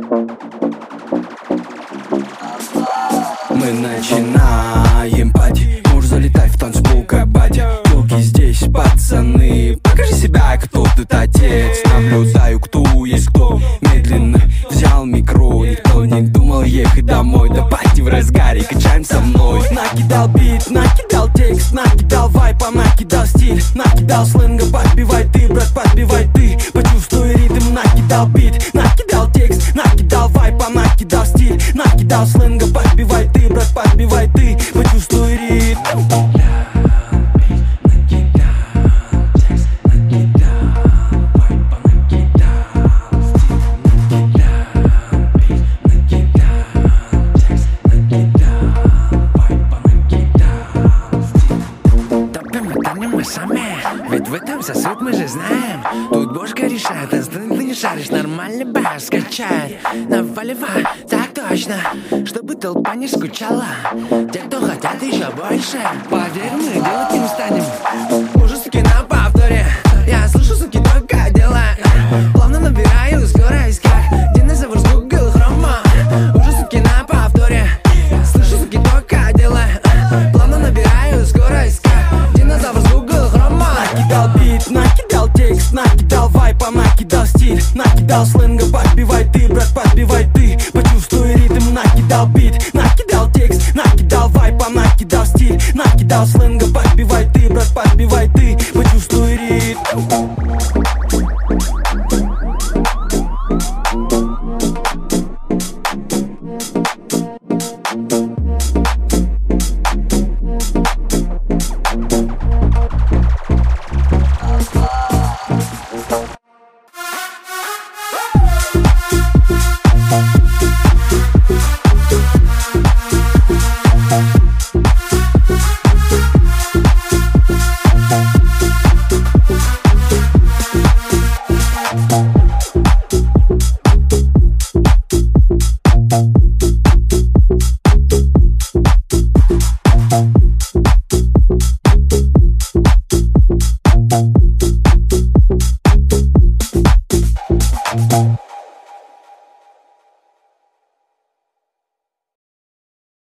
Мы начинаем пати, муж залетай в танцпол кабади. Телки здесь, пацаны, покажи себя, кто тут отец. Наблюдаю, кто есть кто. Медленно взял микро, никто не думал ехать домой. Да пати в разгаре, качаем со мной. Накидал бит, накидал текст, накидал вайпа, накидал стиль, накидал сленга. Подбивай ты, брат, подбивай ты, почувствуй ритм. Накидал бит, накидал текст, накидал вайпа, накидал стиль, накидал сленга. Подбивай ты, брат, подбивай ты, почувствуй ритм. Ведь в этом вся суть, мы же знаем. Тут бошка решает, инстинкт не шаришь. Нормальный бас скачает, наваливай, так точно, чтобы толпа не скучала. Те, кто хотят еще больше, поверь, мы делать не станем. Уже суки на повторе, я слышу суки только делают. Плавно набираю скорость, как динозавр с Google Chrome. Уже суки на повторе, слышу суки только делают. Плавно набираю скорость, как динозавр с Google Chrome. Накидал бит, накидал текст, накидал вайпа, накидал стиль, накидал сленга. Подбивай ты, брат, подбивай ты, почувствуй ритм. Накидал бит, накидал текст, накидал вайпа, накидал стиль, накидал сленга.